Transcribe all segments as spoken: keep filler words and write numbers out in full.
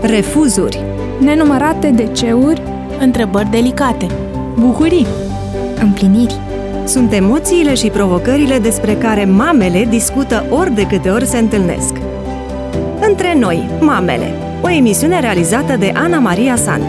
refuzuri, nenumărate deceuri, întrebări delicate, bucurii, împliniri. Sunt emoțiile și provocările despre care mamele discută ori de câte ori se întâlnesc. Între noi, mamele, o emisiune realizată de Ana Maria Sandu.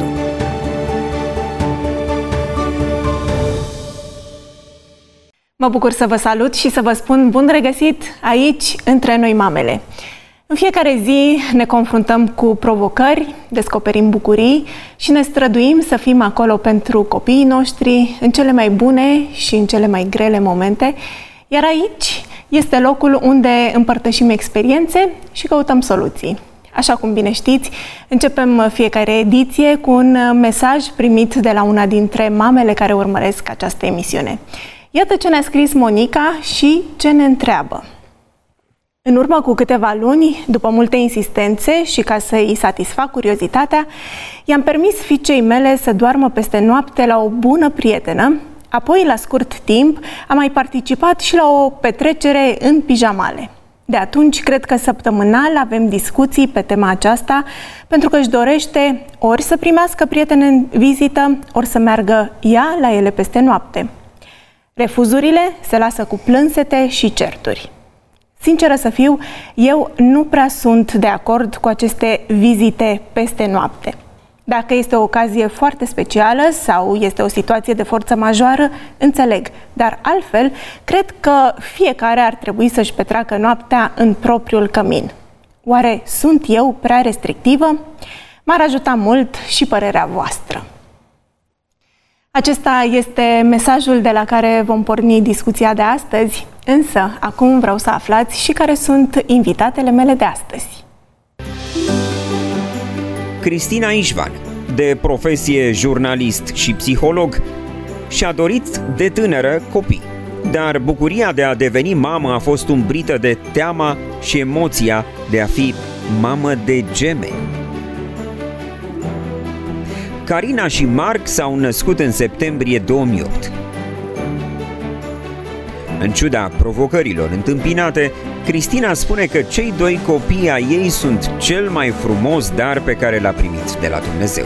Mă bucur să vă salut și să vă spun bun regăsit aici, între noi mamele. În fiecare zi ne confruntăm cu provocări, descoperim bucurii și ne străduim să fim acolo pentru copiii noștri în cele mai bune și în cele mai grele momente, iar aici este locul unde împărtășim experiențe și căutăm soluții. Așa cum bine știți, începem fiecare ediție cu un mesaj primit de la una dintre mamele care urmăresc această emisiune. Iată ce ne-a scris Monica și ce ne întreabă. În urmă cu câteva luni, după multe insistențe și ca să îi satisfac curiozitatea, i-am permis fiicei mele să doarmă peste noapte la o bună prietenă, apoi, la scurt timp, am mai participat și la o petrecere în pijamale. De atunci, cred că săptămânal avem discuții pe tema aceasta, pentru că își dorește ori să primească prietene în vizită, ori să meargă ea la ele peste noapte. Refuzurile se lasă cu plânsete și certuri. Sinceră să fiu, eu nu prea sunt de acord cu aceste vizite peste noapte. Dacă este o ocazie foarte specială sau este o situație de forță majoră, înțeleg, dar altfel, cred că fiecare ar trebui să-și petreacă noaptea în propriul cămin. Oare sunt eu prea restrictivă? M-ar ajuta mult și părerea voastră. Acesta este mesajul de la care vom porni discuția de astăzi, însă acum vreau să aflați și care sunt invitatele mele de astăzi. Cristina Ișvan, de profesie jurnalist și psiholog, și-a dorit de tânără copii, dar bucuria de a deveni mamă a fost umbrită de teama și emoția de a fi mamă de gemeni. Carina și Marc s-au născut în septembrie două mii opt. În ciuda provocărilor întâmpinate, Cristina spune că cei doi copii ai ei sunt cel mai frumos dar pe care l-a primit de la Dumnezeu.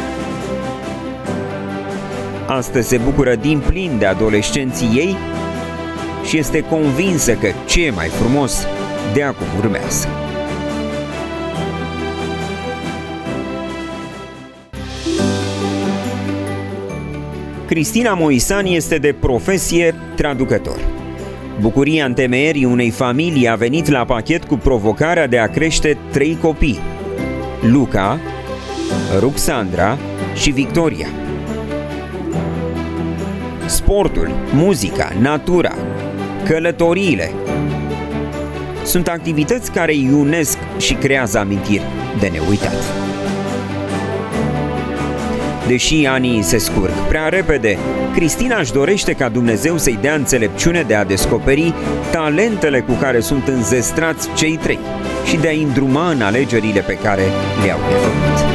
Astăzi se bucură din plin de adolescenții ei și este convinsă că ce e mai frumos de acum urmează. Cristina Moisan este de profesie traducător. Bucuria întemeierii unei familii a venit la pachet cu provocarea de a crește trei copii: Luca, Ruxandra și Victoria. Sportul, muzica, natura, călătoriile sunt activități care îi unesc și creează amintiri de neuitat. Deși anii se scurg prea repede, Cristina își dorește ca Dumnezeu să-i dea înțelepciune de a descoperi talentele cu care sunt înzestrați cei trei și de a-i îndruma în alegerile pe care le-au de făcut.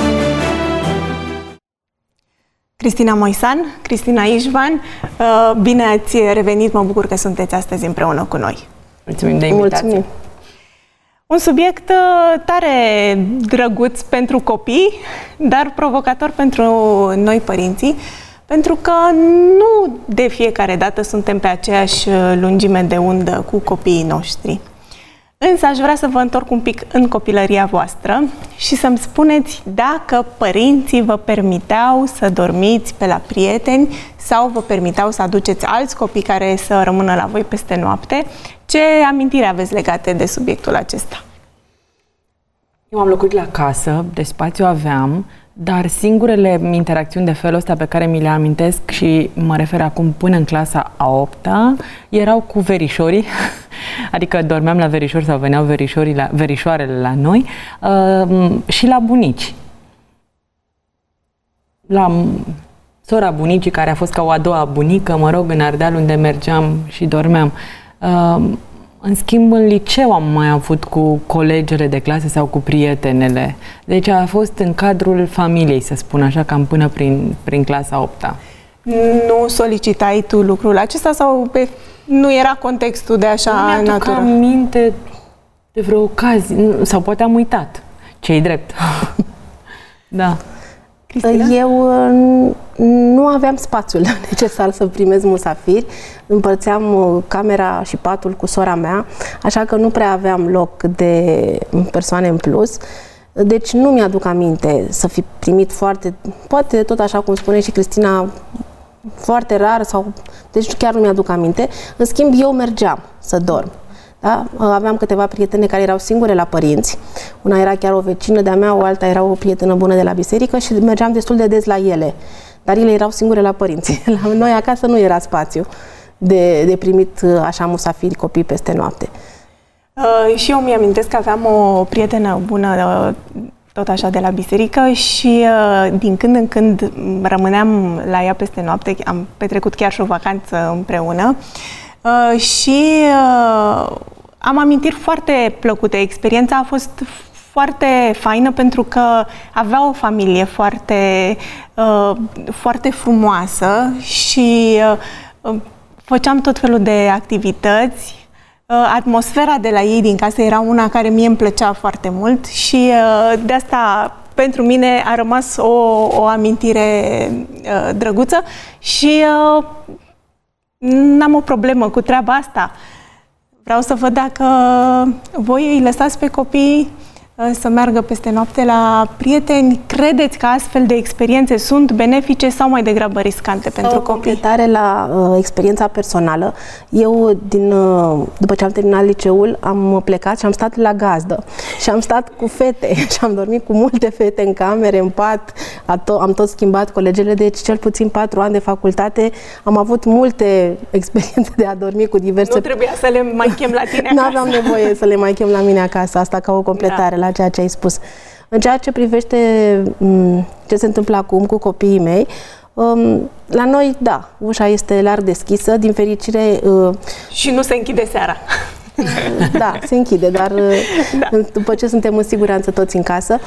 Cristina Moisan, Cristina Ișvan, bine ați revenit, mă bucur că sunteți astăzi împreună cu noi. Mulțumim de invitație. Mulțumim. Un subiect tare drăguț pentru copii, dar provocator pentru noi părinții, pentru că nu de fiecare dată suntem pe aceeași lungime de undă cu copiii noștri. Însă aș vrea să vă întorc un pic în copilăria voastră și să-mi spuneți dacă părinții vă permiteau să dormiți pe la prieteni sau vă permiteau să aduceți alți copii care să rămână la voi peste noapte. Ce amintiri aveți legate de subiectul acesta? Eu am locuit la casă, de spațiu aveam, dar singurele interacțiuni de felul ăsta pe care mi le amintesc și mă refer acum până în clasa a opta, erau cu verișorii, adică dormeam la verișori sau veneau verișorii la, verișoarele la noi, uh, și la bunici. La sora bunicii, care a fost ca o a doua bunică, mă rog, în Ardeal, unde mergeam și dormeam. Uh, În schimb, în liceu am mai avut cu colegele de clasă sau cu prietenele. Deci a fost în cadrul familiei, să spun așa, cam până prin, prin clasa a opta. Nu solicitai tu lucrul acesta sau pe, nu era contextul de așa nu natură? Nu mi-aduc aminte de vreo ocazie, sau poate am uitat, ce-i drept. Da. Cristina? Eu nu aveam spațiul necesar să primez musafiri. Împărțeam camera și patul cu sora mea, așa că nu prea aveam loc de persoane în plus. Deci nu mi-aduc aminte să fi primit foarte, poate tot așa cum spune și Cristina, foarte rar sau, deci chiar nu mi-aduc aminte. În schimb, eu mergeam să dorm. Da? Aveam câteva prietene care erau singure la părinți. Una era chiar o vecină de-a mea, o alta era o prietenă bună de la biserică și mergeam destul de des la ele. Dar ele erau singure la părinți. La noi acasă nu era spațiu de, de primit așa musafiri, copii peste noapte. Uh, și eu mi-amintesc că aveam o prietenă bună uh, tot așa de la biserică și uh, din când în când rămâneam la ea peste noapte, am petrecut chiar și o vacanță împreună uh, și uh, am amintiri foarte plăcute. Experiența a fost foarte faină pentru că avea o familie foarte, uh, foarte frumoasă și uh, făceam tot felul de activități. Atmosfera de la ei din casă era una care mie îmi plăcea foarte mult și de asta pentru mine a rămas o, o amintire drăguță și n-am o problemă cu treaba asta. Vreau să văd dacă voi îi lăsați pe copii să meargă peste noapte la prieteni. Credeți că astfel de experiențe sunt benefice sau mai degrabă riscante sau pentru copii? Completare la uh, experiența personală. Eu, din, uh, după ce am terminat liceul, am plecat și am stat la gazdă. Și am stat cu fete și am dormit cu multe fete în camere, în pat. Am tot schimbat colegele, deci cel puțin patru ani de facultate am avut multe experiențe de a dormi cu diverse... Nu trebuia să le mai chem la tine acasă. Nu aveam nevoie să le mai chem la mine acasă, asta ca o completare. Da. La ceea ce ai spus. În ceea ce privește ce se întâmplă acum cu copiii mei, la noi, da, ușa este larg deschisă, din fericire... Și nu se închide seara. Da, se închide, dar da. După ce suntem în siguranță toți în casă,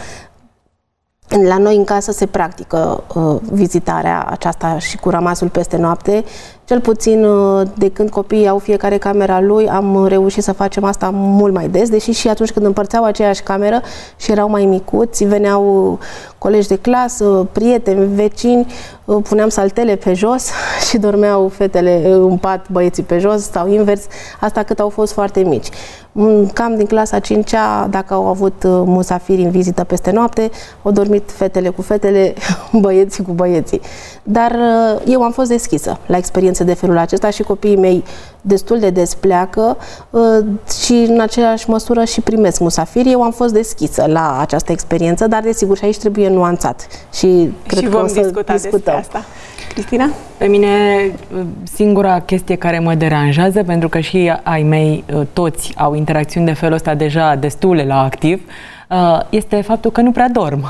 la noi în casă se practică uh, vizitarea aceasta și cu rămasul peste noapte. Cel puțin uh, de când copiii au fiecare camera lui, am reușit să facem asta mult mai des, deși și atunci când împărțeau aceeași cameră și erau mai micuți, veneau colegi de clasă, prieteni, vecini, uh, puneam saltele pe jos și dormeau fetele în pat, băieții pe jos sau invers, asta cât au fost foarte mici. Cam din clasa a cincea, dacă au avut musafiri în vizită peste noapte, au dormit fetele cu fetele, băieții cu băieții. Dar eu am fost deschisă la experiențe de felul acesta și copiii mei destul de des pleacă și în aceeași măsură și primesc musafiri. Eu am fost deschisă la această experiență, dar desigur și aici trebuie nuanțat și cred și că vom o să discuta discutăm despre asta. Cristina? Pe mine singura chestie care mă deranjează, pentru că și ai mei toți au interacțiuni de felul ăsta deja destule la activ, este faptul că nu prea dorm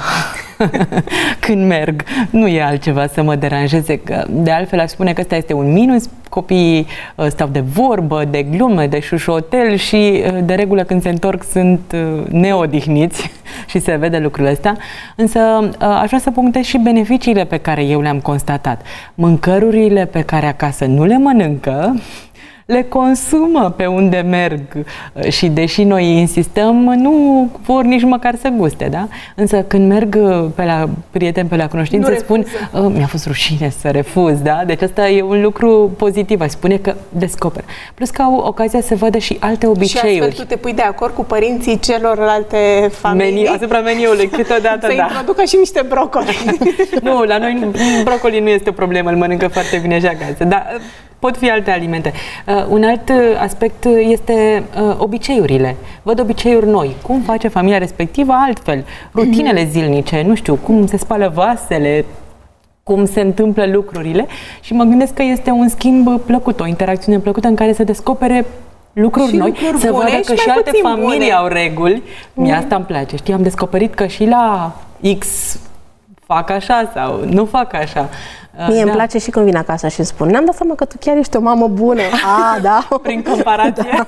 când merg. Nu e altceva să mă deranjeze. De altfel, aș spune că ăsta este un minus. Copiii stau de vorbă, de glume, de șușotel și de regulă când se întorc sunt neodihniți și se vede lucrul ăsta. Însă aș vrea să punctez și beneficiile pe care eu le-am constatat. Mâncărurile pe care acasă nu le mănâncă, le consumă pe unde merg și deși noi insistăm, nu vor nici măcar să guste, da? Însă când merg pe la prieteni, pe la cunoștințe, spun, mi-a fost rușine să refuz, da? Deci asta e un lucru pozitiv, aș spune că descoperă. Plus că au ocazia să vadă și alte obiceiuri. Și astfel tu te pui de acord cu părinții celorlalte familii? Meniu, asupra meniului, câteodată, să da. Să introducă și niște brocoli. Nu, la noi brocoli nu este o problemă, îl mănâncă foarte bine și acasă, dar pot fi alte alimente. Uh, un alt aspect este uh, obiceiurile. Văd obiceiuri noi. Cum face familia respectivă altfel? Rutinele zilnice, nu știu, cum se spală vasele, cum se întâmplă lucrurile și mă gândesc că este un schimb plăcut, o interacțiune plăcută în care să descopere lucruri și noi, lucruri să vadă că și alte familii bune. au reguli. Mie asta îmi place. Știi, am descoperit că și la X fac așa sau nu fac așa. Mie da. îmi place și când vin acasă și îmi spun, ne-am dat seama că tu chiar ești o mamă bună. A, da. Prin comparație. Da,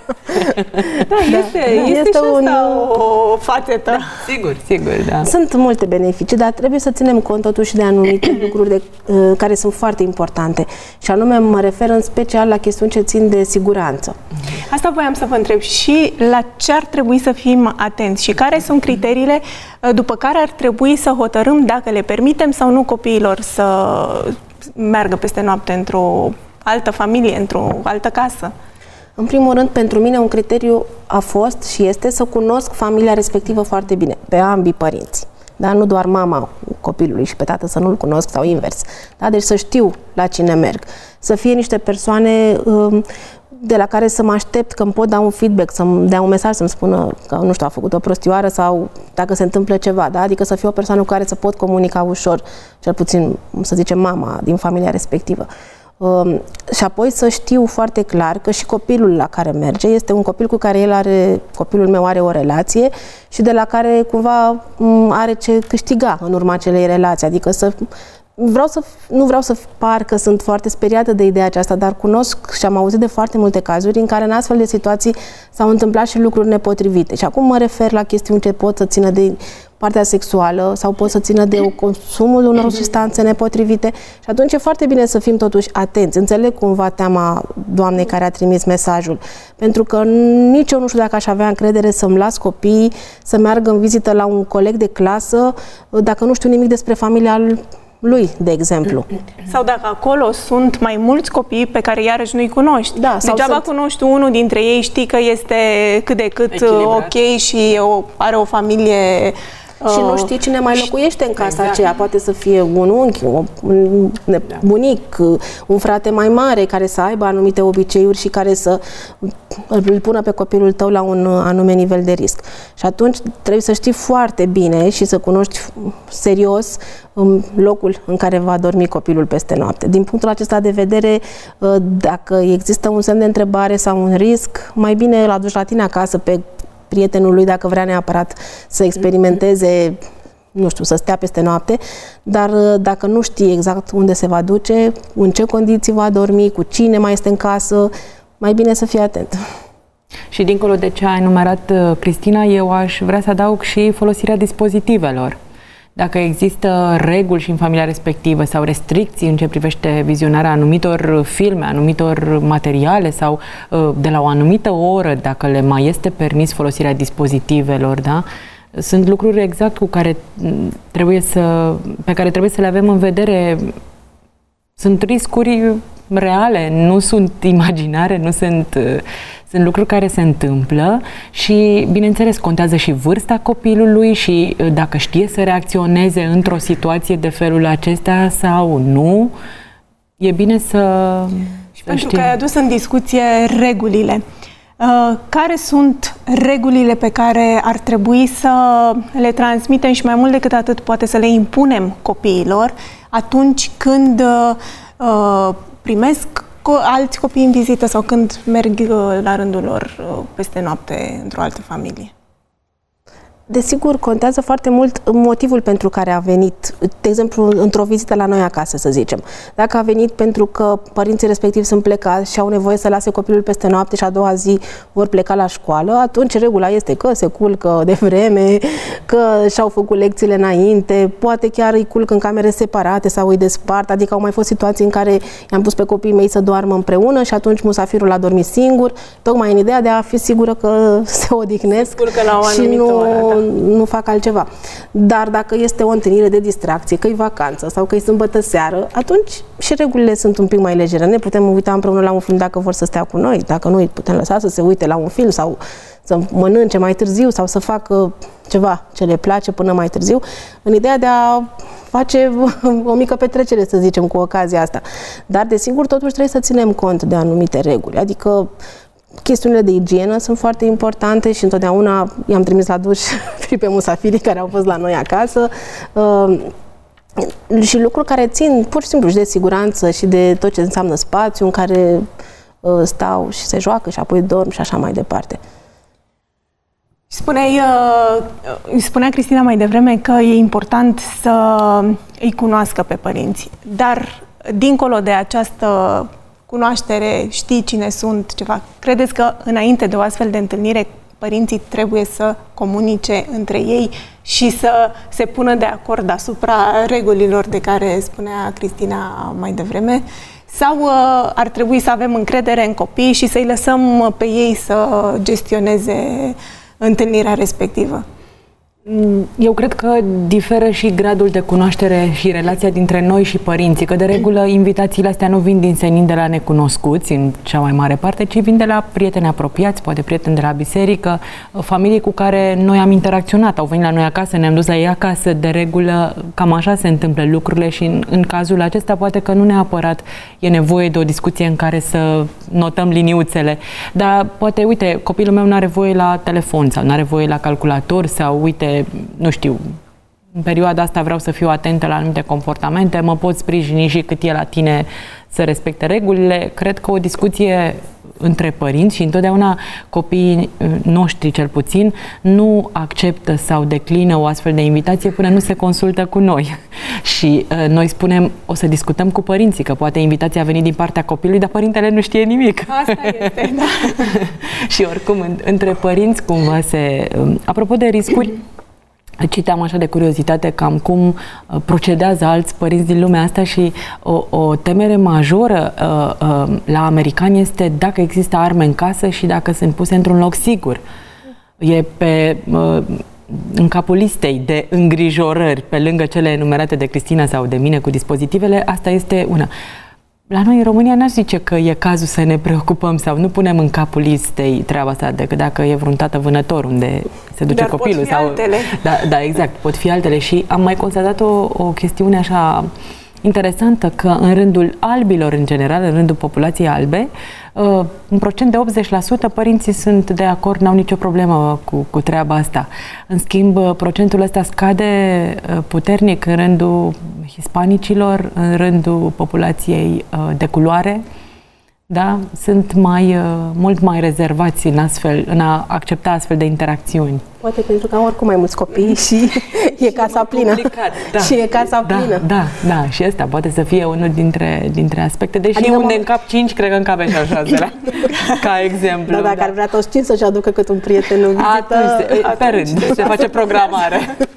da este, da, este, este și un... asta o fațetă. Da, sigur, sigur, da. Sunt multe beneficii, dar trebuie să ținem cont totuși de anumite lucruri de, uh, care sunt foarte importante. Și anume mă refer în special la chestiuni ce țin de siguranță. Asta voiam să vă întreb și la ce ar trebui să fim atenți și care sunt criteriile după care ar trebui să hotărâm dacă le permitem sau nu copiilor să meargă peste noapte într-o altă familie, într-o altă casă. În primul rând, pentru mine un criteriu a fost și este să cunosc familia respectivă foarte bine, pe ambii părinți. Da? Nu doar mama copilului și pe tată să nu-l cunosc sau invers. Da? Deci să știu la cine merg. Să fie niște persoane um, de la care să mă aștept că îmi pot da un feedback, să-mi dea un mesaj, să-mi spună că, nu știu, a făcut o prostioară sau dacă se întâmplă ceva, da? Adică să fie o persoană cu care să pot comunica ușor, cel puțin, să zicem, mama din familia respectivă. Um, și apoi să știu foarte clar că și copilul la care merge este un copil cu care el are, copilul meu are o relație și de la care cumva are ce câștiga în urma acelei relații, adică să Vreau să, nu vreau să par că sunt foarte speriată de ideea aceasta, dar cunosc și am auzit de foarte multe cazuri în care în astfel de situații s-au întâmplat și lucruri nepotrivite. Și acum mă refer la chestiuni ce pot să țină de partea sexuală sau pot să țină de consumul unor substanțe nepotrivite. Și atunci e foarte bine să fim totuși atenți. Înțeleg cumva teama doamnei care a trimis mesajul. Pentru că nici eu nu știu dacă aș avea încredere să-mi las copiii să meargă în vizită la un coleg de clasă dacă nu știu nimic despre familia lui, de exemplu. Sau dacă acolo sunt mai mulți copii pe care iarăși nu-i cunoști. Da, sau degeaba sunt... cunoști unul dintre ei, știi că este cât de cât echilibrat, ok și o, are o familie... Și nu știi cine mai locuiește în casa exact. aceea. Poate să fie un unchi, un bunic, un frate mai mare care să aibă anumite obiceiuri și care să îl pună pe copilul tău la un anume nivel de risc. Și atunci trebuie să știi foarte bine și să cunoști serios locul în care va dormi copilul peste noapte. Din punctul acesta de vedere, dacă există un semn de întrebare sau un risc, mai bine îl aduci la tine acasă pe prietenul lui dacă vrea neapărat să experimenteze, nu știu, să stea peste noapte, dar dacă nu știi exact unde se va duce, în ce condiții va dormi, cu cine mai este în casă, mai bine să fii atent. Și dincolo de ce a enumerat Cristina, eu aș vrea să adaug și folosirea dispozitivelor. Dacă există reguli și în familia respectivă sau restricții în ce privește vizionarea anumitor filme, anumitor materiale sau de la o anumită oră, dacă le mai este permis folosirea dispozitivelor, da? Sunt lucruri exact cu care trebuie să, pe care trebuie să le avem în vedere. Sunt riscuri reale, nu sunt imaginare, nu sunt... Sunt lucruri care se întâmplă și, bineînțeles, contează și vârsta copilului și dacă știe să reacționeze într-o situație de felul acesta sau nu. E bine să, și să pentru știe. că ai adus în discuție regulile. Uh, care sunt regulile pe care ar trebui să le transmitem și mai mult decât atât poate să le impunem copiilor atunci când uh, primesc alți copii în vizită sau când merg la rândul lor peste noapte într-o altă familie? Desigur, contează foarte mult motivul pentru care a venit, de exemplu, într-o vizită la noi acasă, să zicem. Dacă a venit pentru că părinții respectivi sunt plecați și au nevoie să lase copilul peste noapte și a doua zi vor pleca la școală, atunci regula este că se culcă de vreme, că și-au făcut lecțiile înainte, poate chiar îi culcă în camere separate sau îi despart, adică au mai fost situații în care i-am pus pe copiii mei să doarmă împreună și atunci musafirul a dormit singur, tocmai în ideea de a fi sigură că se odihnesc se și nu... oră, da. nu fac altceva. Dar dacă este o întâlnire de distracție, că e vacanță sau că e sâmbătă seară, atunci și regulile sunt un pic mai legere. Ne putem uita împreună la un film dacă vor să stea cu noi, dacă nu îi putem lăsa să se uite la un film sau să mănânce mai târziu sau să facă ceva ce le place până mai târziu, în ideea de a face o mică petrecere, să zicem, cu ocazia asta. Dar, desigur, totuși trebuie să ținem cont de anumite reguli. Adică chestiunile de igienă sunt foarte importante și întotdeauna i-am trimis la duș pe musafirii care au fost la noi acasă uh, și lucruri care țin pur și simplu și de siguranță și de tot ce înseamnă spațiu în care uh, stau și se joacă și apoi dorm și așa mai departe. Spuneai, uh, spunea Cristina mai devreme că e important să îi cunoască pe părinți, dar dincolo de această cunoaștere, știi cine sunt, ceva, credeți că înainte de o astfel de întâlnire părinții trebuie să comunice între ei și să se pună de acord asupra regulilor de care spunea Cristina mai devreme? Sau uh, ar trebui să avem încredere în copii și să-i lăsăm pe ei să gestioneze întâlnirea respectivă? Eu cred că diferă și gradul de cunoaștere și relația dintre noi și părinții, că de regulă invitațiile astea nu vin din senin de la necunoscuți în cea mai mare parte, ci vin de la prieteni apropiați, poate prieteni de la biserică, familii cu care noi am interacționat, au venit la noi acasă, ne-am dus la ei acasă, de regulă cam așa se întâmplă lucrurile și în, în cazul acesta poate că nu neapărat e nevoie de o discuție în care să notăm liniuțele, dar poate, uite, copilul meu nu are voie la telefon sau nu are voie la calculator sau, uite, nu știu, în perioada asta vreau să fiu atentă la anumite comportamente, mă pot sprijini și cât e la tine să respecte regulile. Cred că o discuție între părinți și întotdeauna copiii noștri, cel puțin, nu acceptă sau declină o astfel de invitație până nu se consultă cu noi. Și uh, noi spunem, o să discutăm cu părinții, că poate invitația a venit din partea copilului, dar părintele nu știe nimic. Asta este, da. Și oricum, în, între părinți cumva se... Um, apropo de riscuri, citeam așa de curiozitate cam cum procedează alți părinți din lumea asta și o, o temere majoră uh, uh, la americani este dacă există arme în casă și dacă sunt puse într-un loc sigur. E pe... Uh, în capul listei de îngrijorări, pe lângă cele enumerate de Cristina sau de mine cu dispozitivele, asta este una. La noi în România n-aș zice că e cazul să ne preocupăm sau nu punem în capul listei treaba asta, decât dacă e vreun tată vânător unde se duce Dar copilul. pot fi sau altele. Da, da, exact, pot fi altele. Și am mai constatat o, o chestiune așa interesantă, că în rândul albilor în general, în rândul populației albe, un procent de optzeci la sută părinții sunt de acord, n-au nicio problemă cu, cu treaba asta. În schimb, procentul ăsta scade puternic în rândul hispanicilor, în rândul populației de culoare. Da? Sunt mai, mult mai rezervați în, astfel, în a accepta astfel de interacțiuni. Poate pentru că au oricum mai mulți copii și e casa plină. Da. Și e casa da, plină. Da, da, și asta poate să fie unul dintre, dintre aspecte. Deși adică unde mă... încap cinci, cred că încape și al șaselea. Ca exemplu. Da, dacă da. ar vrea toți cinci să-și aducă cât un prieten în vizită... Atunci, atunci, pe rând, se face programare.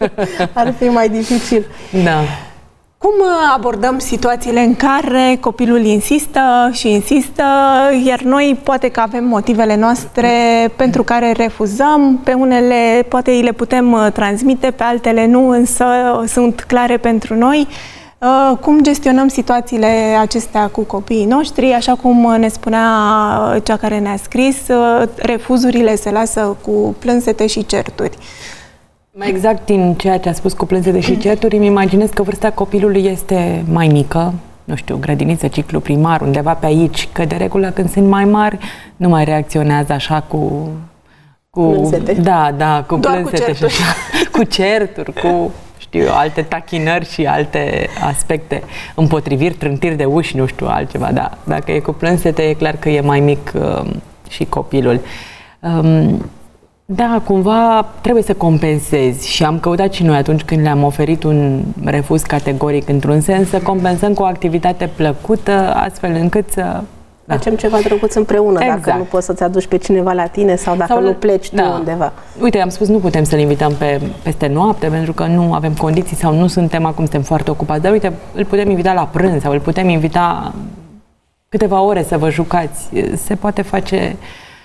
Ar fi mai dificil. Da. Cum abordăm situațiile în care copilul insistă și insistă, iar noi poate că avem motivele noastre pentru care refuzăm, pe unele poate îi le putem transmite, pe altele nu, însă sunt clare pentru noi. Cum gestionăm situațiile acestea cu copiii noștri? Așa cum ne spunea cea care ne-a scris, refuzurile se lasă cu plânsete și certuri. Mai exact din ceea ce a spus cu plânsete și certuri, îmi imaginez că vârsta copilului este mai mică, nu știu, grădiniță, ciclu primar, undeva pe aici, că de regulă când sunt mai mari nu mai reacționează așa cu... cu plânsete. Da, da, cu Doar plânsete cu certuri. și așa, cu certuri, cu, știu, alte tachinări și alte aspecte, împotriviri, trântiri de uși, nu știu, altceva, da. Dacă e cu plânsete, e clar că e mai mic uh, și copilul. Um, Da, cumva trebuie să compensezi și am căutat și noi atunci când le-am oferit un refuz categoric într-un sens să compensăm cu o activitate plăcută, astfel încât să... Da. Facem ceva drăguț împreună, exact. Dacă nu poți să-ți aduci pe cineva la tine sau dacă sau, nu pleci tu da. undeva. Uite, am spus, nu putem să-l invităm pe, peste noapte pentru că nu avem condiții sau nu suntem acum, suntem foarte ocupați, dar uite, îl putem invita la prânz sau îl putem invita câteva ore să vă jucați. Se poate face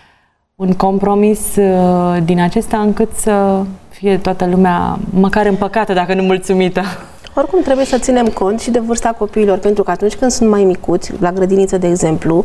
un compromis uh, din acesta încât să fie toată lumea măcar împăcată, dacă nu mulțumită. Oricum trebuie să ținem cont și de vârsta copiilor, pentru că atunci când sunt mai micuți, la grădiniță de exemplu,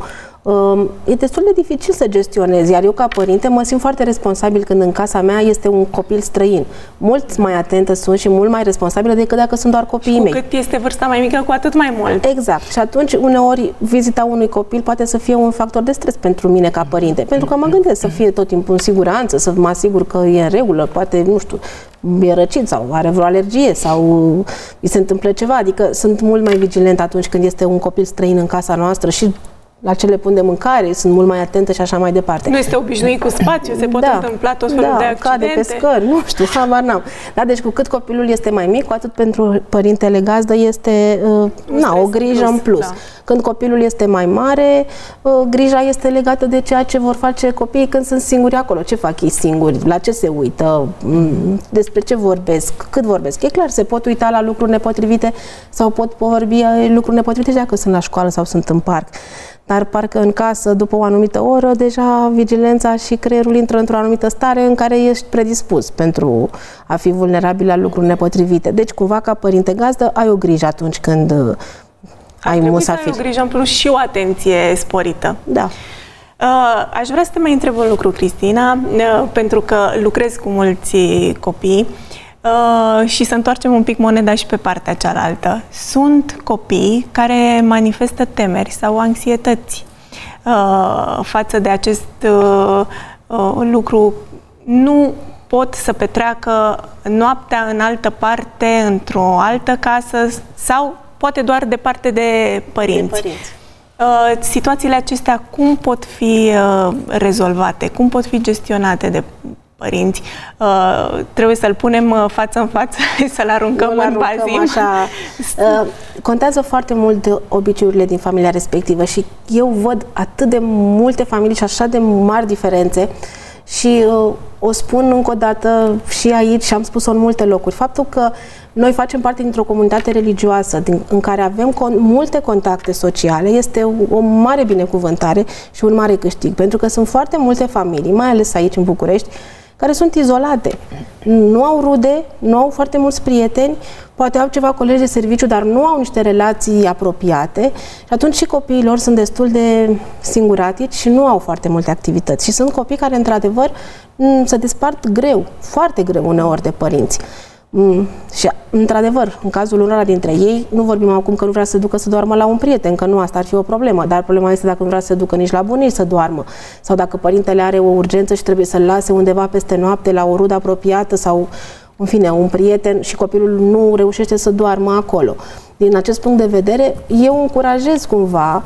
e destul de dificil să gestionezi, iar eu ca părinte mă simt foarte responsabil când în casa mea este un copil străin. Mult mai atentă sunt și mult mai responsabilă decât dacă sunt doar copiii mei. Cu cât este vârsta mai mică, cu atât mai mult. Exact. Și atunci, uneori, vizita unui copil poate să fie un factor de stres pentru mine ca părinte, pentru că mă gândesc să fie tot timpul în siguranță, să mă asigur că e în regulă, poate, nu știu, e răcit sau are vreo alergie sau îi se întâmplă ceva. Adică sunt mult mai vigilent atunci când este un copil străin în casa noastră și la ce le pun de mâncare, sunt mult mai atentă și așa mai departe. Nu este obișnuit cu spațiu, se pot da, întâmpla tot felul da, de accidente. cade pe scări, nu știu, habar n-am. Da, deci cu cât copilul este mai mic, cu atât pentru părintele gazdă este uh, na, o grijă plus, în plus. Da. Când copilul este mai mare, uh, grija este legată de ceea ce vor face copiii când sunt singuri acolo. Ce fac ei singuri? La ce se uită? Despre ce vorbesc? Cât vorbesc? E clar, se pot uita la lucruri nepotrivite sau pot vorbi lucruri nepotrivite dacă sunt la școală sau sunt în parc. Dar parcă în casă, după o anumită oră, deja vigilența și creierul intră într-o anumită stare în care ești predispus pentru a fi vulnerabil la lucruri nepotrivite. Deci, cumva, ca părinte gazdă, ai o grijă atunci când ai musafiri. Ai o grijă în plus și o atenție sporită. Da. Aș vrea să te mai întreb un lucru, Cristina, pentru că lucrez cu mulți copii și să întoarcem un pic moneda și pe partea cealaltă. Sunt copii care manifestă temeri sau anxietăți față de acest lucru. Nu pot să petreacă noaptea în altă parte, într-o altă casă sau poate doar departe de părinți. De părinți. Situațiile acestea cum pot fi rezolvate? Cum pot fi gestionate de părinți? Trebuie să-l punem față în față, să-l aruncăm în bazin. Așa. Contează foarte mult obiceiurile din familia respectivă și eu văd atât de multe familii și așa de mari diferențe și o spun încă o dată și aici și am spus-o în multe locuri. Faptul că noi facem parte dintr-o comunitate religioasă din, în care avem con, multe contacte sociale este o, o mare binecuvântare și un mare câștig, pentru că sunt foarte multe familii, mai ales aici în București, care sunt izolate. Nu au rude, nu au foarte mulți prieteni, poate au ceva colegi de serviciu, dar nu au niște relații apropiate și atunci și copiii lor sunt destul de singuratici și nu au foarte multe activități. Și sunt copii care, într-adevăr, se despart greu, foarte greu uneori de părinți. Mm, și, într-adevăr, în cazul unora dintre ei, nu vorbim acum că nu vrea să se ducă să doarmă la un prieten, că nu asta ar fi o problemă, dar problema este dacă nu vrea să se ducă nici la bunici să doarmă, sau dacă părintele are o urgență și trebuie să-l lase undeva peste noapte la o rudă apropiată sau, în fine, un prieten și copilul nu reușește să doarmă acolo. Din acest punct de vedere, eu încurajez cumva,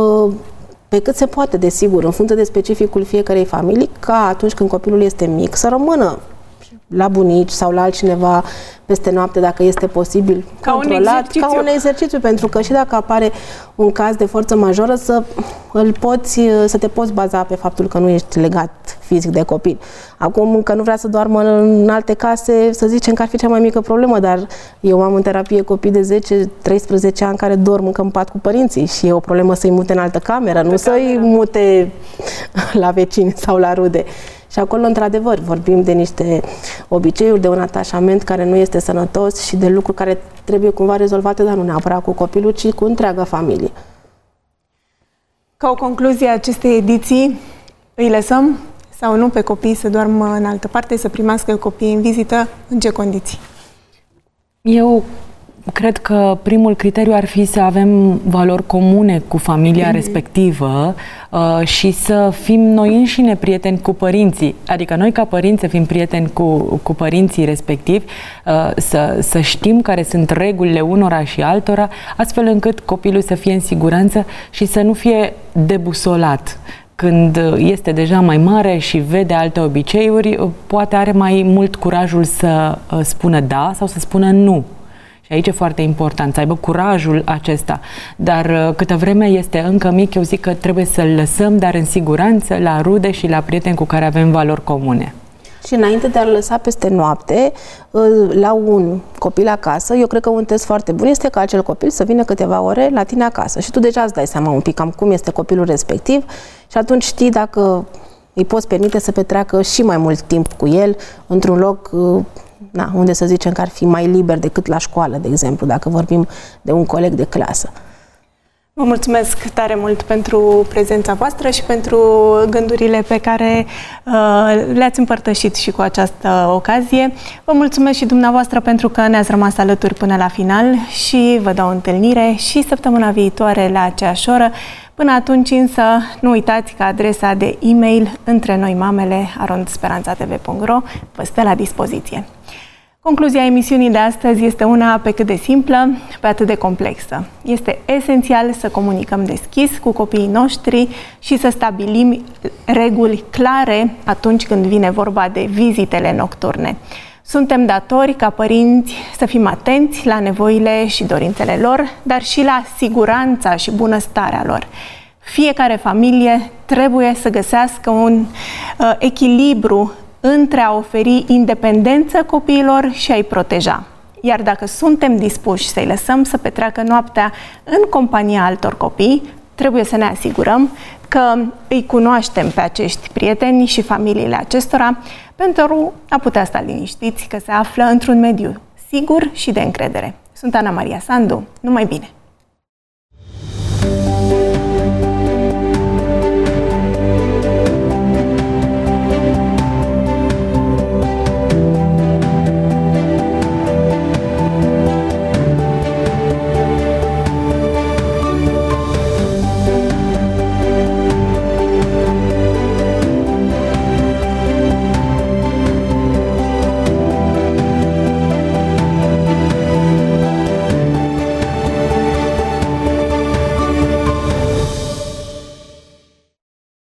pe cât se poate, desigur, în funcție de specificul fiecarei familii, ca atunci când copilul este mic, să rămână la bunici sau la altcineva peste noapte, dacă este posibil, ca controlat, un ca un exercițiu, pentru că și dacă apare un caz de forță majoră, să, îl poți, să te poți baza pe faptul că nu ești legat fizic de copil. Acum, că nu vrea să doarmă în alte case, să zicem că ar fi cea mai mică problemă, dar eu am în terapie copii de zece treisprezece ani care dorm încă în pat cu părinții și e o problemă să-i mute în altă cameră, altă nu cameră. Să-i mute la vecini sau la rude. Și acolo, într-adevăr, vorbim de niște obiceiuri, de un atașament care nu este sănătos și de lucruri care trebuie cumva rezolvate, dar nu neapărat cu copilul, ci cu întreaga familie. Ca o concluzie a acestei ediții, îi lăsăm sau nu pe copii să doarmă în altă parte, să primească copiii în vizită, în ce condiții? Eu cred că primul criteriu ar fi să avem valori comune cu familia mm-hmm. respectivă uh, și să fim noi înșine prieteni cu părinții. Adică noi ca părinți să fim prieteni cu, cu părinții respectivi, uh, să, să știm care sunt regulile unora și altora, astfel încât copilul să fie în siguranță și să nu fie debusolat. Când este deja mai mare și vede alte obiceiuri, poate are mai mult curajul să spună da sau să spună nu. Și aici e foarte important, să aibă curajul acesta. Dar câtă vreme este încă mic, eu zic că trebuie să-l lăsăm, dar în siguranță, la rude și la prieteni cu care avem valori comune. Și înainte de a-l lăsa peste noapte la un copil acasă, eu cred că un test foarte bun este ca acel copil să vină câteva ore la tine acasă. Și tu deja îți dai seama un pic cam cum este copilul respectiv și atunci știi dacă îi poți permite să petreacă și mai mult timp cu el într-un loc na, unde să zicem că ar fi mai liber decât la școală, de exemplu, dacă vorbim de un coleg de clasă. Vă mulțumesc tare mult pentru prezența voastră și pentru gândurile pe care uh, le-ați împărtășit și cu această ocazie. Vă mulțumesc și dumneavoastră pentru că ne-ați rămas alături până la final și vă dau întâlnire și săptămâna viitoare la aceeași oră. Până atunci însă nu uitați că adresa de e-mail între noi mamele arond speranța t v punct ro vă stă la dispoziție. Concluzia emisiunii de astăzi este una pe cât de simplă, pe atât de complexă. Este esențial să comunicăm deschis cu copiii noștri și să stabilim reguli clare atunci când vine vorba de vizitele nocturne. Suntem datori ca părinți să fim atenți la nevoile și dorințele lor, dar și la siguranța și bunăstarea lor. Fiecare familie trebuie să găsească un uh, echilibru între a oferi independență copiilor și a-i proteja. Iar dacă suntem dispuși să-i lăsăm să petreacă noaptea în compania altor copii, trebuie să ne asigurăm că îi cunoaștem pe acești prieteni și familiile acestora pentru a putea sta liniștiți că se află într-un mediu sigur și de încredere. Sunt Ana Maria Sandu, numai bine!